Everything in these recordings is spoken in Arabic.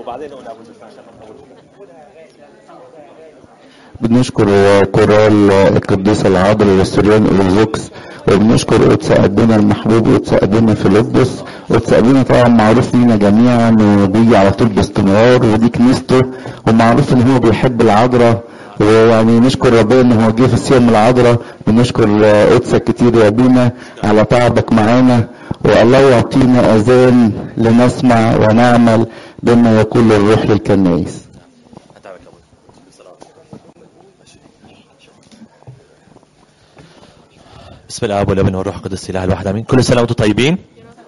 وبعدين نقول ابو جفان عشان ما نطولش. بنشكر كورال القديسة العذراء والسريان أورثوذكس، وبنشكر قدس أبونا المحبوب قدس أبونا فيلبس. قدس أبونا طبعا معروف لينا جميعا وبيجي على طول باستمرار، ودي كنيسته، ومعروف ان هو بيحب العذراء، ويعني نشكر ربنا ان هو جه في الصيام العذراء. بنشكر قدسك كتير يا ابونا على تعبك معانا، والله يعطينا اذان لنسمع ونعمل بما يقول الروح للكنائس. بسم الله والابن والروح القدس الاله الواحد امين. كل سنه وانتم طيبين.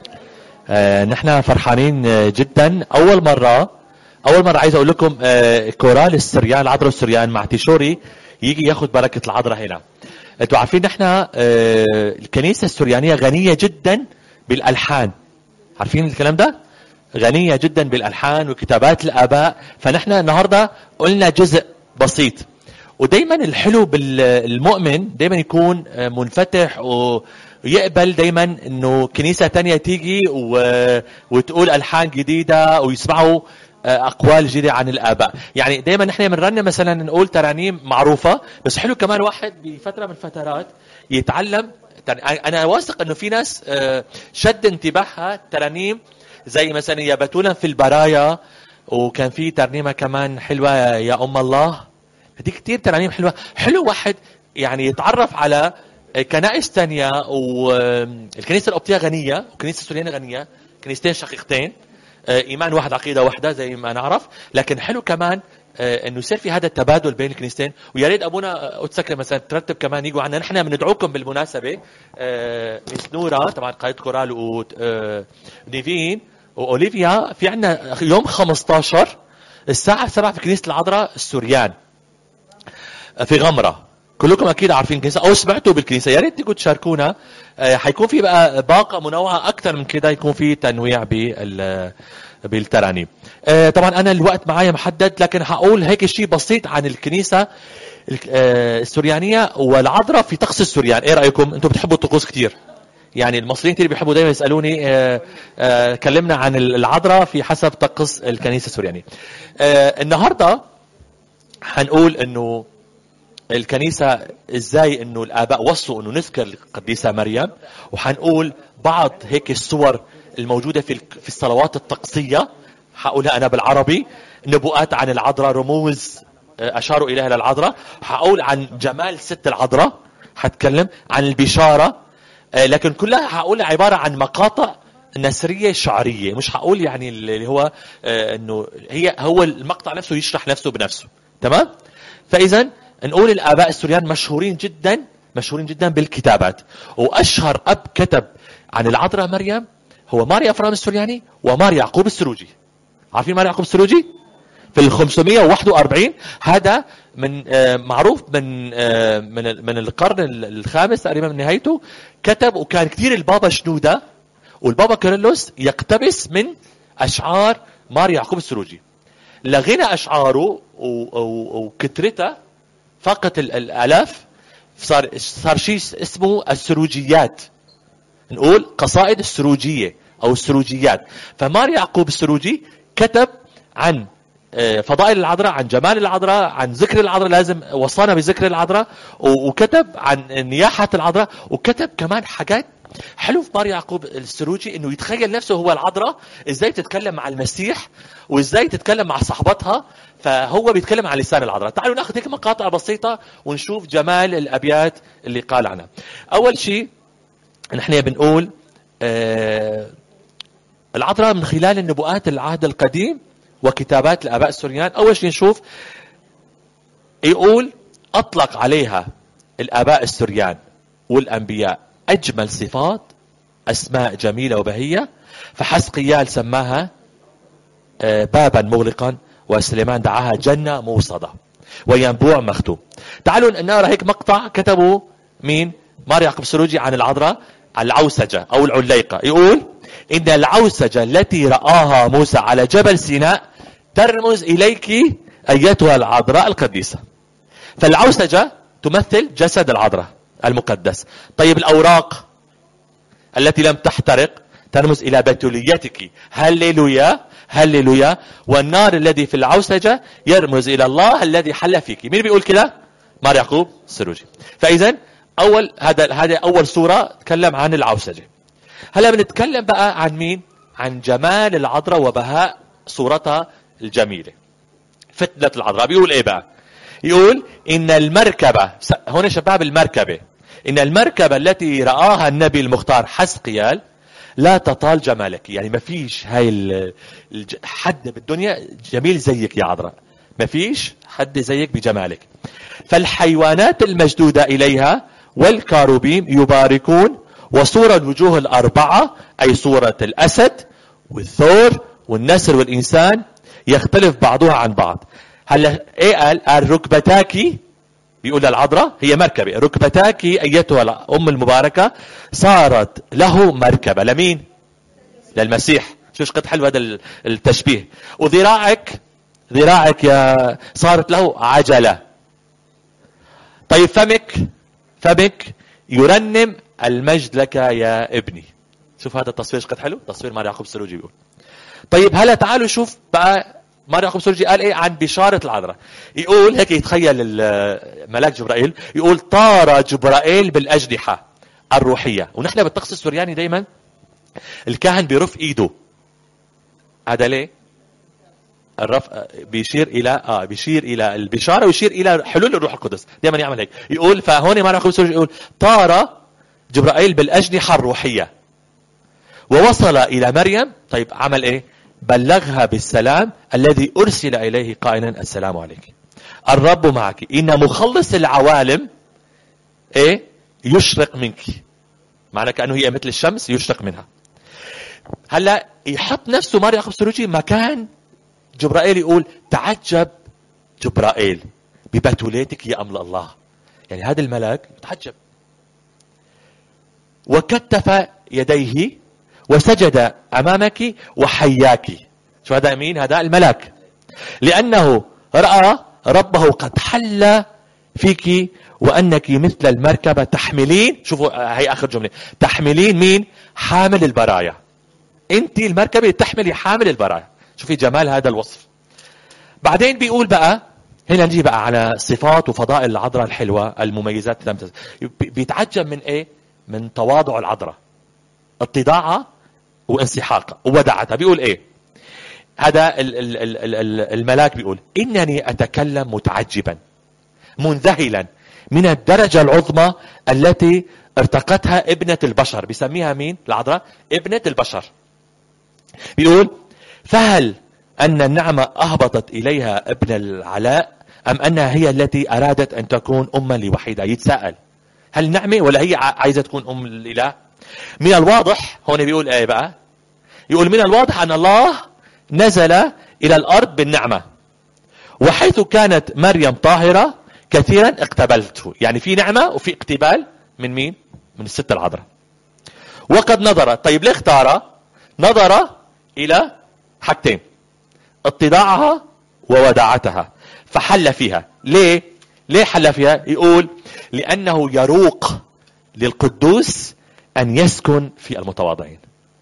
نحن فرحانين جدا. اول مره عايز اقول لكم كورال السريان العذراء السريان مع تيشوري يجي ياخد بركه العذراء هنا. انتوا عارفين نحن الكنيسه السريانيه غنيه جدا بالالحان، عارفين الكلام ده؟ غنيه جدا بالالحان وكتابات الاباء. فنحن النهارده قلنا جزء بسيط، ودايما الحلو بالمؤمن دايما يكون منفتح ويقبل دايما انه كنيسة تانية تيجي وتقول الحان جديدة ويسمعوا اقوال جديدة عن الاباء. يعني دايما نحن بنرنم مثلا نقول ترانيم معروفة، بس حلو كمان واحد بفترة من الفترات يتعلم. انا واثق انه في ناس شد انتباهها ترانيم زي مثلا يبتون في البرايا، وكان في ترنيمة كمان حلوة يا ام الله. دي كتير ترانيم حلوة. حلو واحد يعني يتعرف على كنائس تانية، والكنيسة القبطية غنية والكنيسة السوريانية غنية، كنيستين شقيقتين، إيمان واحد عقيدة واحدة زي ما نعرف. لكن حلو كمان انه يصير في هذا التبادل بين الكنيستين. ويا ريت ابونا قدسك مثلا ترتب كمان يجوا عنا. نحن بندعوكم بالمناسبة مس نورا طبعا قائد كورال ونيفين واوليفيا في عنا يوم 15 الساعة 7 في كنيسة العذراء السوريان في غمرة. كلكم اكيد عارفين الكنيسه او سمعتوا بالكنيسه، يا ريت تيجوا تشاركونا. حيكون في بقى باقه منوعه اكثر من كده، يكون في تنويع بالترانيم. طبعا انا الوقت معايا محدد، لكن هقول هيك شيء بسيط عن الكنيسه السوريانيه والعذراء في طقس السوريان. ايه رايكم؟ انتم بتحبوا الطقوس كثير، يعني المصريين كثير بيحبوا دايما يسالوني كلمنا عن العذراء في حسب طقس الكنيسه السوريانيه. النهارده هنقول انه الكنيسة ازاي انه الاباء وصوا انه نذكر القديسة مريم، وحنقول بعض هيك الصور الموجودة في الصلوات الطقسية. حقولها انا بالعربي، نبوءات عن العذراء، رموز اشاروا اليها للعذراء. حقول عن جمال ست العذراء، حتكلم عن البشارة، لكن كلها حقول عبارة عن مقاطع نثرية شعرية. مش حقول يعني اللي هو انه هو المقطع نفسه يشرح نفسه بنفسه. تمام؟ فاذا نقول الآباء السوريان مشهورين جدا بالكتابات. وأشهر أب كتب عن العذراء مريم هو ماري أفرام السورياني وماري يعقوب السروجي. عارفين ماري يعقوب السروجي؟ في 541 هذا من معروف من القرن الخامس تقريبا من نهايته كتب. وكان كثير البابا شنودة والبابا كيرلس يقتبس من أشعار ماري يعقوب السروجي. لغنى أشعاره وكترته فقط الآلاف، صار شيء اسمه السروجيات، نقول قصائد السروجية أو السروجيات. فماري يعقوب السروجي كتب عن فضائل العذراء، عن جمال العذراء، عن ذكر العذراء، لازم وصانا بذكر العذراء، وكتب عن نياحة العذراء، وكتب كمان حاجات حلو في ماري يعقوب السروجي انه يتخيل نفسه هو العذراء ازاي تتكلم مع المسيح وازاي تتكلم مع صحبتها. فهو بيتكلم عن لسان العذراء. تعالوا ناخذ هيك مقاطع بسيطة ونشوف جمال الابيات اللي قال عنها. اول شيء نحن بنقول العذراء من خلال النبوءات العهد القديم وكتابات الآباء السوريان. أول شيء نشوف يقول أطلق عليها الآباء السوريان والأنبياء أجمل صفات، أسماء جميلة وبهية. فحسقيال سماها بابا مغلقا، وسليمان دعاها جنة موصدة، وينبوع مختوم. تعالوا نقرأ هيك مقطع كتبوا مين؟ ماري يعقوب السروجي عن العذراء، عن العوسجة أو العليقة. يقول إن العوسجة التي رآها موسى على جبل سيناء ترمز إليك أيتها العذراء القديسة. فالعوسجة تمثل جسد العذراء المقدس. طيب الأوراق التي لم تحترق ترمز إلى بتوليتك. هللويا هللويا. والنار الذي في العوسجة يرمز إلى الله الذي حل فيك. مين بيقول كده؟ مار يعقوب السروجي. فإذا هذا أول صورة تكلم عن العوسجة. هلا بنتكلم بقى عن مين؟ عن جمال العذراء وبهاء صورتها الجميلة. فتنة العذراء بيقول ايه بقى؟ يقول ان المركبة، هون شباب المركبة، ان المركبة التي رآها النبي المختار حزقيال لا تطال جمالك. يعني ما فيش هاي حد بالدنيا جميل زيك يا عذراء، ما فيش حد زيك بجمالك. فالحيوانات المشدودة إليها والكاروبيم يباركون، وصورة الوجوه الأربعة أي صورة الأسد والثور والنسر والإنسان يختلف بعضها عن بعض. هلا ايه قال ركبتاكي، بيقول للعذراء هي مركبة، ركبتاكي أيتها الأم المباركة صارت له مركبة. لمين؟ للمسيح. شوش قد حلو هذا التشبيه. وذراعك يا صارت له عجلة. طيب فمك يرنم المجد لك يا ابني. شوف هذا التصوير قد حلو، تصوير مار يعقوب السروجي بيقول. طيب هلا تعالوا شوف بقى مار يعقوب السروجي قال ايه عن بشارة العذراء. يقول هيك، يتخيل الملاك جبرائيل يقول طار جبرائيل بالأجنحة الروحية. ونحن بالطقس السورياني دايما الكاهن بيرف ايده. هذا ليه؟ الرفع بيشير الى البشارة ويشير الى حلول الروح القدس. دايما يعمل هيك. يقول فهون مار يعقوب السروجي يقول طار جبرائيل بالأجنحة الروحية ووصل إلى مريم. طيب عمل إيه؟ بلغها بالسلام الذي أرسل إليه قائلا السلام عليك، الرب معك، إن مخلص العوالم إيه؟ يشرق منك. معنى كأنه هي مثل الشمس يشرق منها. هلا يحط نفسه مار يعقوب السروجي مكان جبرائيل، يقول تعجب جبرائيل ببتوليتك يا أمل الله. يعني هذا الملاك تعجب وكتف يديه وسجد أمامك وحياك. شو هذا مين؟ هذا الملاك، لأنه رأى ربه قد حل فيك وأنك مثل المركبة تحملين. شوفوا هي آخر جملة، تحملين مين؟ حامل البرايا. أنت المركبة تحملي حامل البرايا. شوفي جمال هذا الوصف. بعدين بيقول بقى هنا نجي بقى على صفات وفضائل العذراء الحلوة المميزات. بيتعجب من ايه؟ من تواضع العذراء، اتضاعها وانسحاقها وودعتها. بيقول ايه هذا الملاك؟ بيقول انني اتكلم متعجبا منذهلا من الدرجة العظمى التي ارتقتها ابنة البشر. بيسميها مين العذراء؟ ابنة البشر. بيقول فهل أن النعمة أهبطت إليها ابن العلاء أم أنها هي التي أرادت أن تكون أما لوحيدة؟ يتساءل هل نعمة ولا هي عايزة تكون أم الإله؟ من الواضح هون بيقول ايه بقى؟ يقول من الواضح أن الله نزل إلى الأرض بالنعمة، وحيث كانت مريم طاهرة كثيرا اقتبلته. يعني في نعمة وفي اقتبال من مين؟ من الست العذراء. وقد نظر، طيب ليه اختار؟ نظر إلى حاجتين، اتضاعها ووداعتها، فحل فيها. ليه حل فيها؟ يقول لأنه يروق للقدوس أن يسكن في المتواضعين.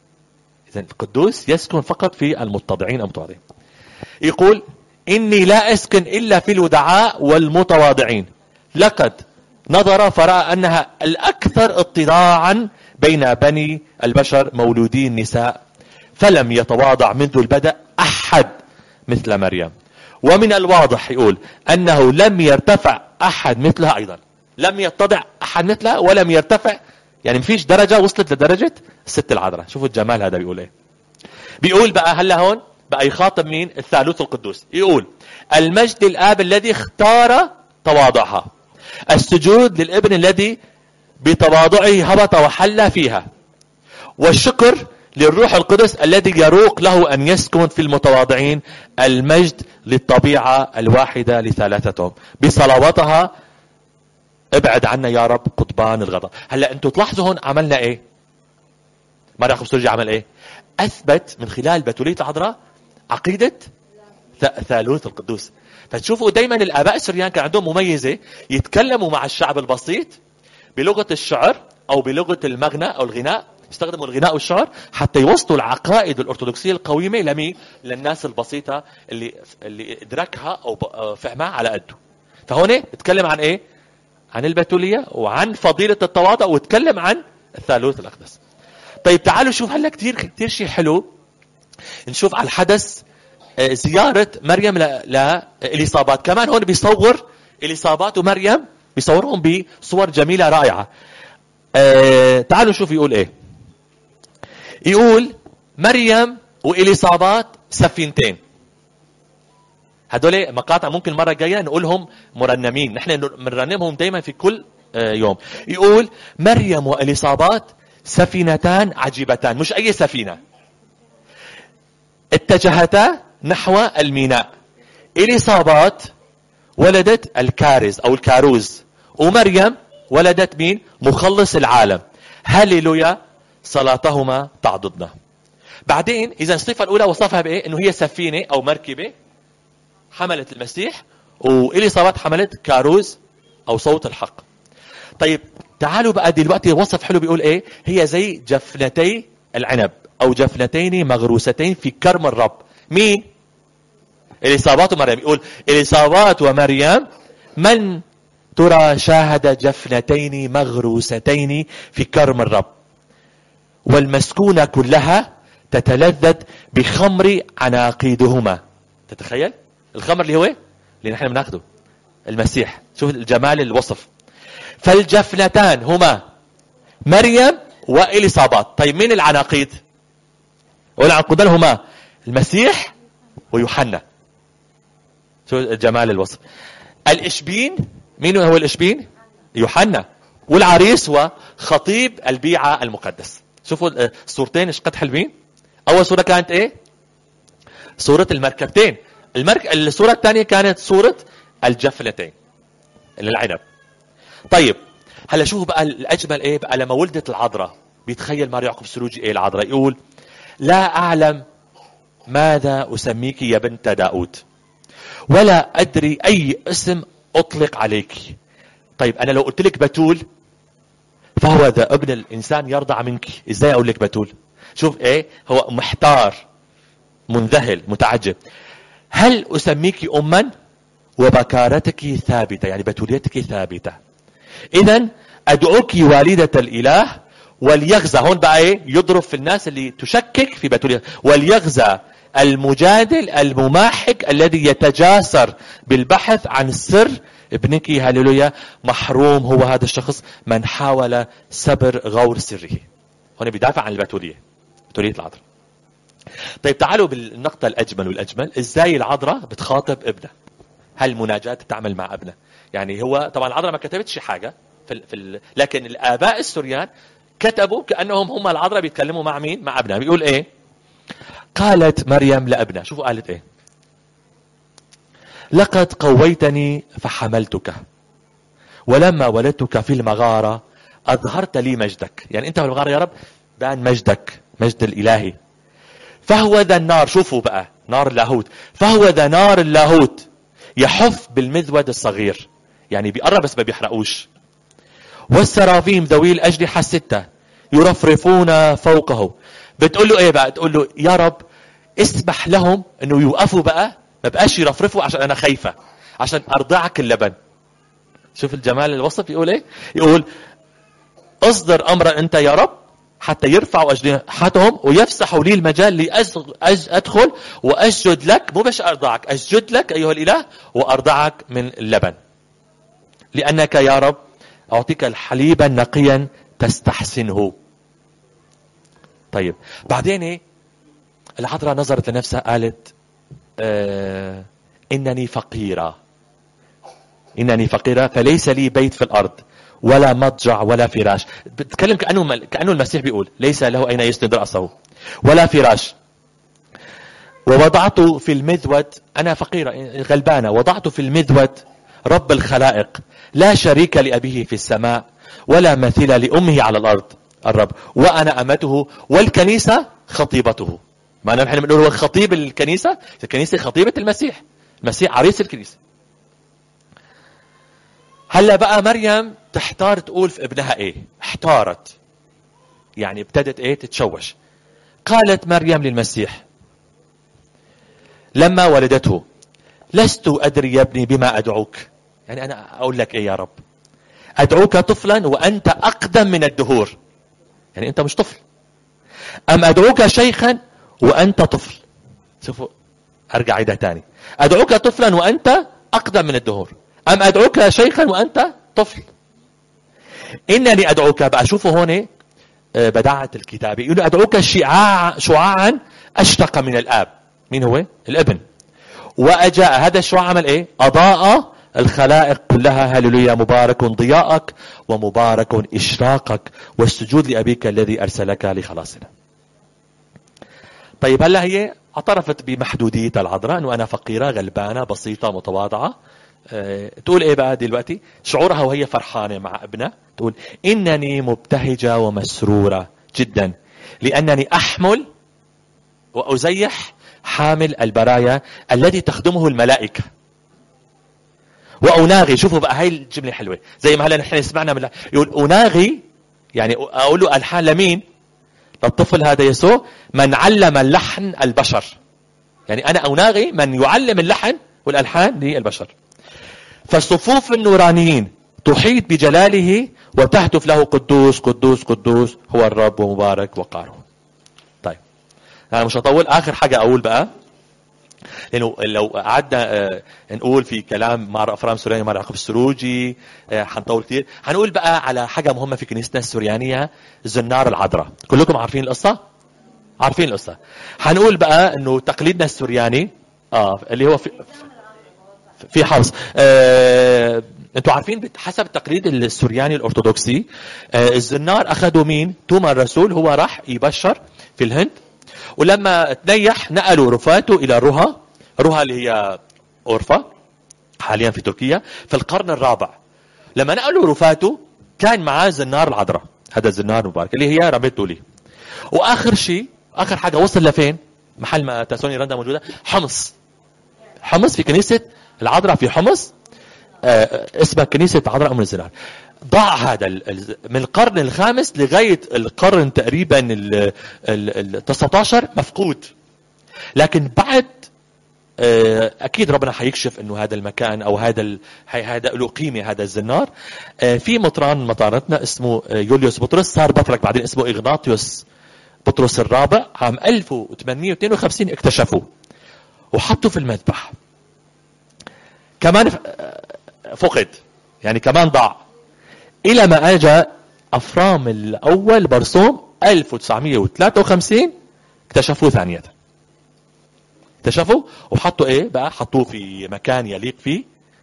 إذن القدوس يسكن فقط في المتضعين المتواضعين. يقول إني لا أسكن إلا في الودعاء والمتواضعين. لقد نظر فرأى أنها الأكثر اتضاعا بين بني البشر مولودين نساء، فلم يتواضع منذ البدء أحد مثل مريم. ومن الواضح يقول أنه لم يرتفع أحد مثلها أيضا، لم يتضع أحد مثلها ولم يرتفع. يعني مفيش درجة وصلت لدرجة الست العذراء. شوفوا الجمال هذا. بيقول ايه؟ بيقول بقى هلا هون بقى يخاطب مين؟ الثالوث القدوس. يقول المجد للآب الذي اختار تواضعها، السجود للابن الذي بتواضعه هبط وحل فيها، والشكر للروح القدس الذي يروق له أن يسكن في المتواضعين، المجد للطبيعة الواحدة لثلاثتهم بصلواتها ابعد عنا يا رب قضبان الغضب. هلا انتوا تلاحظوا هون عملنا ايه؟ مار يعقوب السروجي عمل ايه؟ اثبت من خلال بتولية العذراء عقيدة ثالوث القدوس. فتشوفوا دايما الاباء السريان كان عندهم مميزة، يتكلموا مع الشعب البسيط بلغة الشعر او بلغة المغنى او الغناء بيستخدموا الغناء والشعر حتى يوصلوا العقائد الأرثوذكسية القويمة لمين؟ للناس البسيطة اللي إدركها أو فهمها على قده. فهون بتكلم عن إيه؟ عن البتولية وعن فضيلة التواضع، وتكلم عن الثالوث الأقدس. طيب تعالوا شوف هلا كتير شيء حلو نشوف على الحدث زيارة مريم لإليصابات. كمان هون بيصور إليصابات ومريم، بيصورهم بصور جميلة رائعة. تعالوا نشوف يقول ايه. يقول مريم وإليصابات سفينتين. هدول مقاطع ممكن المرة الجاية نقولهم مرنمين، نحن بنرنمهم دايما في كل يوم. يقول مريم وإليصابات سفينتان عجيبتان، مش أي سفينة، اتجهتا نحو الميناء. إليصابات ولدت الكارز أو الكاروز، ومريم ولدت مين؟ مخلص العالم. هللويا، صلاتهما تعضدنا. بعدين إذا الصفة الأولى وصفها بإيه؟ إنه هي سفينة أو مركبة حملت المسيح، وإليصابات حملت كاروز أو صوت الحق. طيب تعالوا بقى دلوقتي وصف حلو بيقول إيه؟ هي زي جفنتي العنب أو جفنتين مغروستين في كرم الرب. مين؟ إليصابات ومريم. يقول إليصابات ومريم من ترى شاهد جفنتين مغروستين في كرم الرب، والمسكونة كلها تتلذذ بخمر عناقيدهما. تتخيل الخمر اللي هو اللي نحن بناخده المسيح. شوف الجمال الوصف. فالجفنتان هما مريم وإليصابات. طيب مين العناقيد؟ والعنقودان هما المسيح ويوحنا. شو جمال الوصف. الإشبين، مين هو الإشبين؟ يوحنا. والعريس وخطيب البيعة المقدس. شوفوا الصورتين ايش قد حلوين. أول صورة كانت إيه؟ صورة المركبتين. الصورة الثانية كانت صورة الجفلتين العنب. طيب هلا شوفوا بقى الأجمل إيه بقى لما ولدت العذراء. بيتخيل مار يعقوب السروجي إيه العذراء؟ يقول لا أعلم ماذا أسميك يا بنت داود، ولا أدري أي اسم أطلق عليك. طيب أنا لو قلت لك بتول، فهو ذا ابن الإنسان يرضع منك. إزاي أقول لك بتول؟ شوف إيه، هو محتار منذهل متعجب. هل أسميك أما وبكارتك ثابتة، يعني بتوليتك ثابتة. إذن أدعوك والدة الإله وليغزى. هون بقى إيه؟ يضرب في الناس اللي تشكك في بتولية. وليغزى المجادل المماحك الذي يتجاسر بالبحث عن سر ابنك. هللويا. محروم هو هذا الشخص من حاول سبر غور سره. هنا بيدافع عن البتولية، بتولية العذراء. طيب تعالوا بالنقطة الأجمل والأجمل. إزاي العذراء بتخاطب ابنها؟ هل المناجاة تعمل مع ابنها؟ يعني هو طبعا العذراء ما كتبتش حاجة لكن الآباء السوريان كتبوا كأنهم هم العذراء بيتكلموا مع مين؟ مع ابنها. بيقول إيه؟ قالت مريم لابنها. شوفوا قالت إيه؟ لقد قويتني فحملتك، ولما ولدتك في المغارة أظهرت لي مجدك. يعني أنت في المغارة يا رب بان مجدك، مجد الإلهي. فهو ذا النار. شوفوا بقى نار اللاهوت. فهو ذا نار اللاهوت يحف بالمذود الصغير، يعني بيقرب بس ما بيحرقوش. والسرافيم ذوي الأجنحة الستة يرفرفون فوقه. بتقول له ايه بقى؟ تقول له يا رب اسمح لهم انه يوقفوا بقى، ما بقاش يرفرفوا عشان انا خايفة، عشان ارضعك اللبن. شوف الجمال الوصف. يقول ايه؟ يقول اصدر امرا انت يا رب حتى يرفعوا اجنحتهم ويفسحوا لي المجال ادخل واسجد لك. مو بس ارضعك، اسجد لك ايها الاله وارضعك من اللبن، لانك يا رب اعطيك الحليبا نقيا تستحسنه. طيب بعدين ايه؟ العذراء نظرت لنفسها قالت انني فقيرة فليس لي بيت في الارض ولا مضجع ولا فراش. بتكلم كأنه المسيح بيقول ليس له اين يسند رأسه ولا فراش. ووضعت في المذود، انا فقيرة غلبانة، وضعت في المذود رب الخلائق لا شريك لأبيه في السماء ولا مثيل لأمه على الأرض الرب، وأنا أمته والكنيسة خطيبته. ما نحن بنقول هو خطيب الكنيسة، الكنيسة خطيبة المسيح عريس الكنيسة. هلا بقى مريم تحتار تقول في ابنها ايه؟ احتارت. يعني ابتدت ايه تتشوش. قالت مريم للمسيح لما ولدته لست أدري يا ابني بما أدعوك. يعني أنا أقول لك إيه يا رب؟ أدعوك طفلا وأنت أقدم من الدهور، يعني أنت مش طفل. أم أدعوك شيخا وأنت طفل. شوفوا أرجع عيدها تاني. أدعوك طفلا وأنت أقدم من الدهور، أم أدعوك شيخا وأنت طفل. إنني أدعوك بقى. شوفوا هون بداعة الكتاب يقول أدعوك شعاعا أشتق من الآب. مين هو؟ الابن. وأجاء هذا الشعاع عمل إيه؟ أضاء الخلائق كلها. هللويا. مبارك ضياءك ومبارك إشراقك والسجود لأبيك الذي أرسلك لخلاصنا. طيب هلا هي اعترفت بمحدودية العذراء أنه أنا فقيرة غلبانة بسيطة متواضعة. تقول إيه بقى دلوقتي؟ شعورها وهي فرحانة مع ابنها تقول إنني مبتهجة ومسرورة جدا لأنني أحمل وأزيح حامل البرايا الذي تخدمه الملائكة وأناغي. شوفوا بقى هاي الجملة حلوة زي ما هلا نحن سمعنا من يقول أناغي، يعني أقول له ألحان لمين؟ للطفل هذا يسوع من علم اللحن البشر. يعني أنا أناغي من يعلم اللحن والألحان للبشر. فالصفوف النورانيين تحيط بجلاله وتهتف له قدوس قدوس قدوس هو الرب ومبارك وقاره. طيب أنا مش هطول. آخر حاجة أقول بقى، لأنه لو قعدنا نقول في كلام مع أفرام سورياني مع يعقوب السروجي حنطول كتير. هنقول بقى على حاجة مهمة في كنيستنا السوريانية، زنار العذراء. كلكم عارفين القصة؟ عارفين القصة. هنقول بقى إنه تقليدنا السورياني اللي هو في حفظ. انتوا عارفين حسب التقليد السورياني الأرثوذكسي الزنار أخذوا مين؟ توما الرسول. هو راح يبشر في الهند، ولما تنيح نقلوا رفاته إلى روها. روها اللي هي أورفا حاليا في تركيا في القرن الرابع. لما نقلوا رفاته كان معاه زنار العذراء، هذا الزنار المبارك اللي هي رميته لي. وآخر شيء آخر حاجة وصل لفين؟ محل ما تاسوني رندا موجودة، حمص. حمص في كنيسة العذراء في حمص اسمها كنيسة عذراء أم الزنار. ضاع هذا من القرن الخامس لغاية القرن تقريبا ال 19 مفقود. لكن بعد أكيد ربنا حيكشف إنه هذا المكان أو هذا له قيمة هذا الزنار. في مطران مطارتنا اسمه يوليوس بطرس، صار بطرك بعدين اسمه إغناطيوس بطرس الرابع. عام 1852 اكتشفوه وحطوا في المذبح. كمان فقد، يعني كمان ضاع، إلى ما أجى أفرام الأول برسوم 1953 اكتشفوه ثانية. اكتشفوا وحطوا إيه بقى؟ حطوه في مكان يليق فيه.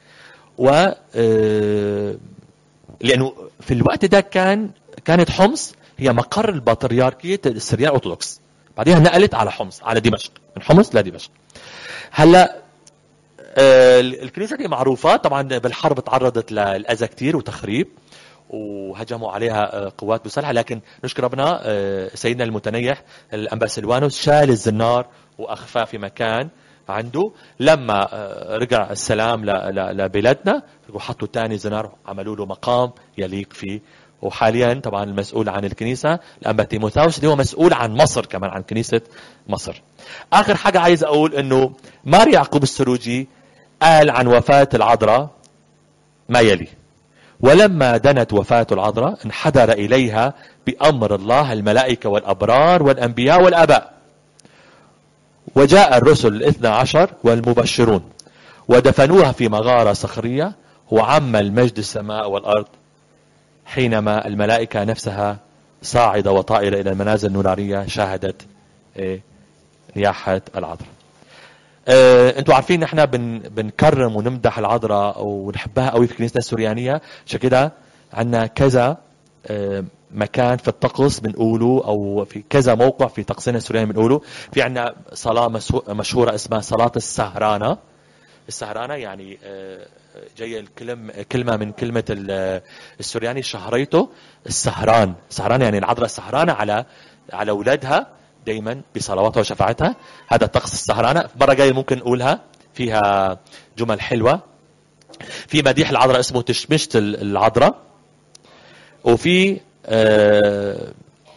لأنه في الوقت ده كانت حمص هي مقر البطريركية السريان الأرثوذكس. بعدها نقلت على حمص، على دمشق، من حمص لدمشق. هلا الكنيسة دي معروفة طبعا بالحرب تعرضت للأذى كتير وتخريب وهجموا عليها قوات مسلحة، لكن نشكر ربنا سيدنا المتنيح الأنبا سلوانوس شال الزنار وأخفاه في مكان عنده. لما رجع السلام لبلادنا وحطوا تاني زنار، عملوا له مقام يليق فيه. وحاليا طبعا المسؤول عن الكنيسة الأنبا تيموثاوس اللي هو مسؤول عن مصر كمان، عن كنيسة مصر. آخر حاجة عايز أقول إنه مار يعقوب السروجي قال عن وفاة العذراء ما يلي: ولما دنت وفاة العذراء انحدر إليها بأمر الله الملائكة والأبرار والأنبياء والآباء، وجاء الرسل 12 والمبشرون ودفنوها في مغارة صخرية، وعم المجد السماء والأرض حينما الملائكة نفسها صاعدة وطائرة إلى المنازل النورانية شاهدت نياحة العذراء. انتوا عارفين نحن بنكرم ونمدح العذراء ونحبها قوي في كنيستنا السوريانية. عشان كده عندنا كذا مكان في الطقس بنقوله، او في كذا موقع في طقسنا السورياني بنقوله. في عندنا صلاة مشهورة اسمها صلاة السهرانة. السهرانة يعني جاية كلمة من كلمة السورياني شهريته السهران. سهران يعني العذراء السهرانة على أولادها دايما بصلواتها وشفاعتها. هذا الطقس السهرانة. مرة جاية ممكن نقولها، فيها جمل حلوة. في مديح العذراء اسمه تشمشت العذراء، وفي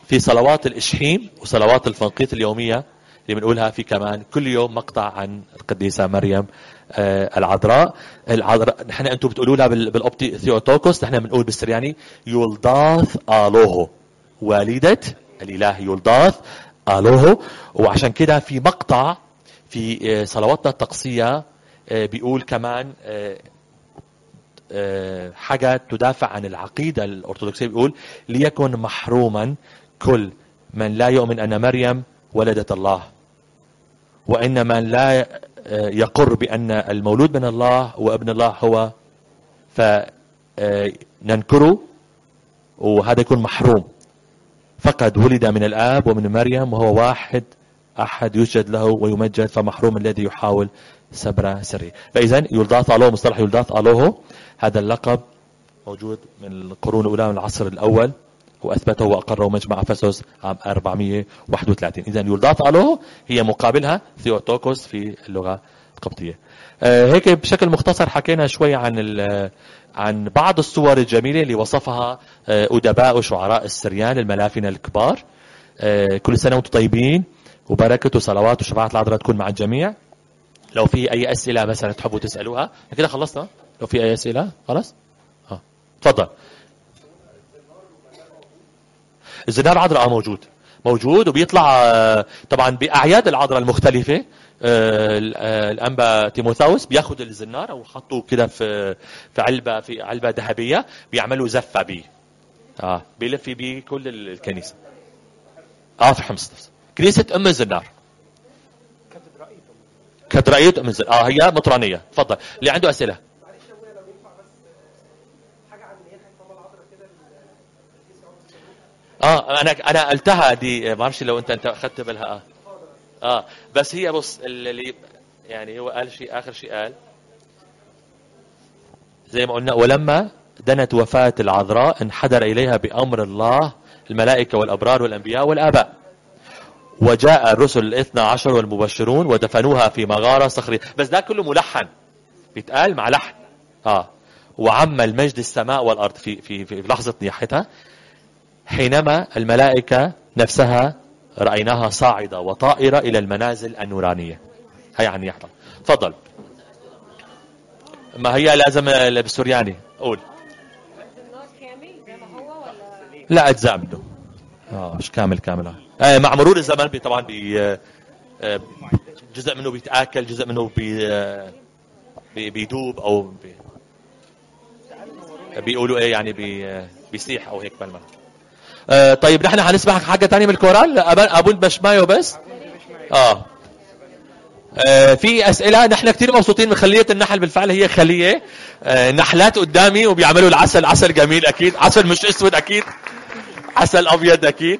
في صلوات الإشحيم وصلوات الفنقيط اليومية اللي بنقولها، في كمان كل يوم مقطع عن القديسة مريم العذراء. نحن أنتم بتقولوا لها بالأوبتي ثيوتوكوس، نحن بنقول بالسرياني يولداث آلوهو، والدة الإله يولداث آلوهو. وعشان كده في مقطع في صلواتنا الطقسية بيقول كمان حاجة تدافع عن العقيدة الأرثوذكسية، بيقول ليكن محروما كل من لا يؤمن أن مريم ولدت الله، وإن من لا يقر بأن المولود من الله وابن الله هو، فننكره، وهذا يكون محروم. فقد ولد من الآب ومن مريم وهو واحد أحد يسجد له ويمجد، فمحروم الذي يحاول سبر سري. فإذا يولداث آلوه، مصطلح يولداث آلوه هذا اللقب موجود من القرون الأولى من العصر الأول، وأثبته وأقره مجمع أفسس عام 431. إذا يولداث آلوه هي مقابلها ثيوتوكوس في اللغة القبطية. هيك بشكل مختصر حكينا شوي عن بعض الصور الجميلة اللي وصفها أدباء وشعراء السريان الملافنة الكبار. كل سنة وانتم طيبين، وبركة وصلوات وشفاعة العذراء تكون مع الجميع. لو في أي أسئلة مثلا تحبوا تسألوها كده خلصنا. لو في أي أسئلة خلاص تفضل. الزنار العذراء موجود وبيطلع طبعا بأعياد العذراء المختلفة. الأنبا تيموثاوس بياخد الزنار او حطوه كده في علبة ذهبية، بيعملوا زفة بيه بيلف بيه كل الكنيسة. في حمص كنيسة أم الزنار، كاتدرائية أم الزنار. هي مطرانية. تفضل اللي عنده أسئلة. انا قلتها دي، ما بعرفش لو انت اخذت بالها. بس هي بص، اللي يعني هو قال شيء، اخر شيء قال زي ما قلنا: ولما دنت وفاة العذراء انحدر اليها بامر الله الملائكة والابرار والانبياء والاباء، وجاء الرسل 12 والمبشرون ودفنوها في مغارة صخرية. بس ده كله ملحن، بيتقال مع لحن. وعم المجد السماء والارض في لحظة نياحتها، حينما الملائكة نفسها رأيناها صاعدة وطائرة إلى المنازل النورانية. هي عن يحضر. تفضل. ما هي لازم بالسورياني قول. لا أجزاء منه، مش كامل. مع مرور الزمن طبعا جزء منه بيتآكل، جزء منه بيدوب أو بيقولوا إيه يعني بيسيح أو هيك بالمعنى. طيب نحن هنسمع حاجة تانية من الكورال. أبون بشمايو بس. في أسئلة. نحن كتير مبسوطين من خلية النحل. بالفعل هي خلية نحلات قدامي وبيعملوا العسل. عسل جميل أكيد، عسل مش أسود أكيد، عسل أبيض أكيد.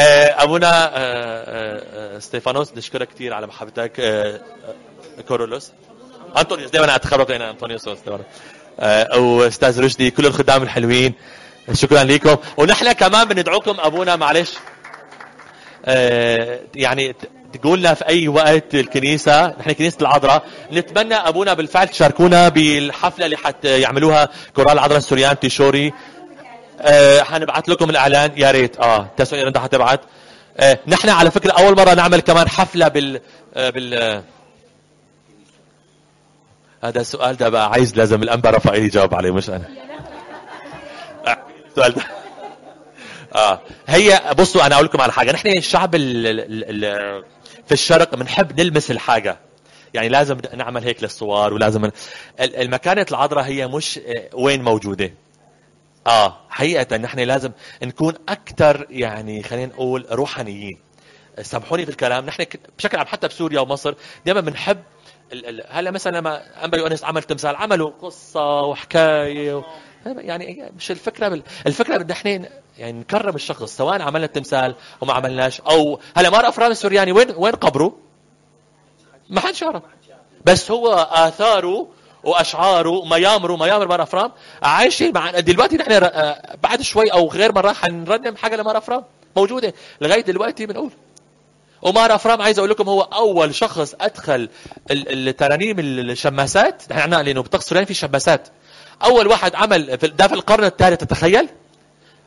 أبونا ستيفانوس نشكرك كتير على محبتك. كورولوس أنطونيوس، دائما أتخرج هنا أنطونيوس وأستاذ رشدي، كل الخدام الحلوين، شكرا لكم. ونحن كمان بندعوكم أبونا معلش يعني تقولنا في أي وقت الكنيسة، نحن كنيسة العذراء، نتمنى أبونا بالفعل تشاركونا بالحفلة اللي يعملوها كورال العذراء السوريان تيشوري. حنبعث لكم الإعلان يا ريت. تسوي انت حتبعت. نحن على فكرة أول مرة نعمل كمان حفلة بال هذا السؤال ده بقى عايز لازم الأنبا رفائيل يجاوب عليه مش أنا. السؤال ده هي بصوا أنا أقول لكم على حاجة. نحن الشعب في الشرق بنحب نلمس الحاجة، يعني لازم نعمل هيك للصور، ولازم المكانة العذراء هي مش وين موجودة. حقيقة نحن لازم نكون أكثر يعني خلينا نقول روحانيين. سامحوني في الكلام. نحن بشكل عام حتى بسوريا ومصر دائما بنحب هلا مثلا لما أنبا يونس عمل تمثال، عملوا قصة وحكاية يعني مش الفكرة الفكرة بدنا احنا يعني نكرم الشخص، سواء عملنا التمثال وما عملناش. او هلا مار افرام السورياني وين قبره؟ ما حدش يعرف، بس هو آثاره وأشعاره وميامره مار أفرام عايشين مع دلوقتي. نحن بعد شوي أو غير مرة حنرنم حاجة لمار أفرام موجودة لغاية دلوقتي بنقول. ومار أفرام عايز أقول لكم هو أول شخص أدخل الترانيم الشماسات. نحن عنا لأنه بطقس سورياني في شماسات. أول واحد عمل ده في القرن الثالث، تتخيل.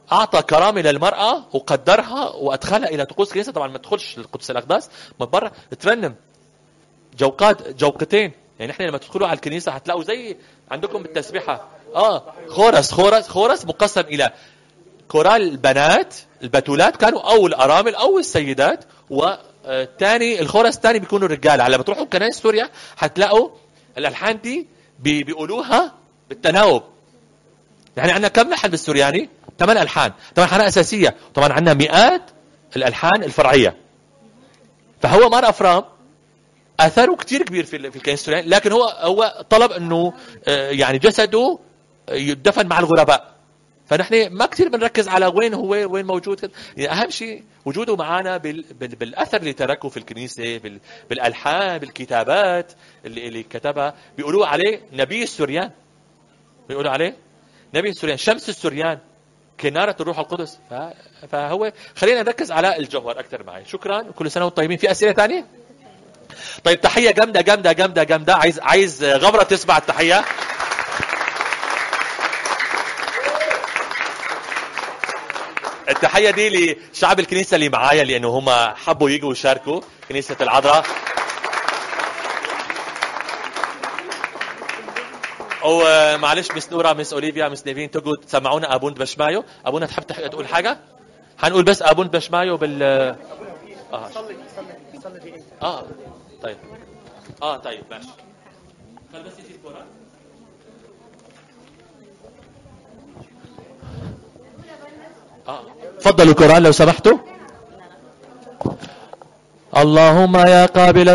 اعطى كرامه للمراه وقدرها وادخلها الى طقوس الكنيسه. طبعا ما تدخلش القدس الاقداس، من برا ترنم جوقتين. يعني احنا لما تدخلوا على الكنيسه هتلاقوا زي عندكم بالتسبيحه خورس مقسم الى كورال البنات البتولات كانوا او الارامل او السيدات، والثاني الخورس الثاني بيكونوا الرجال. لما تروحوا كنائس سوريا هتلاقوا الالحان دي بيقولوها بالتناوب. يعني عندنا كم لحن بالسورياني؟ 8 الحان، 8 الحان اساسيه، طبعا عندنا مئات الالحان الفرعيه. فهو مار افرام اثره كثير كبير في الكنيسه السوريانيه، لكن هو طلب انه يعني جسده يدفن مع الغرباء. فنحن ما كثير بنركز على وين موجود. يعني اهم شيء وجوده معنا بالاثر اللي تركه في الكنيسه، بالالحان، بالكتابات اللي كتبها. بيقولوا عليه نبي السوريان، بيقولوا عليه نبي السوريان، شمس السوريان، كنارة الروح القدس. فهو خلينا نركز على الجوهر اكثر معي. شكرا وكل سنه وانتم طيبين. في اسئله ثانيه؟ طيب تحيه جامده جامده جامده جامده. عايز غبره تسمع التحيه. التحيه دي لشعب الكنيسه اللي معايا، لانه هم حبوا يجوا يشاركوا كنيسه العذراء. ومعلش مس نورا، مس اوليفيا، مس نيفين، تقعد تسمعونا ابوند بشمايو. ابونا تحب تقول حاجه؟ هنقول بس ابوند بشمايو بال طيب طيب ماشي. خل بس يجي القرآن. تفضلوا القرآن لو سمحتوا. اللهم يا قابل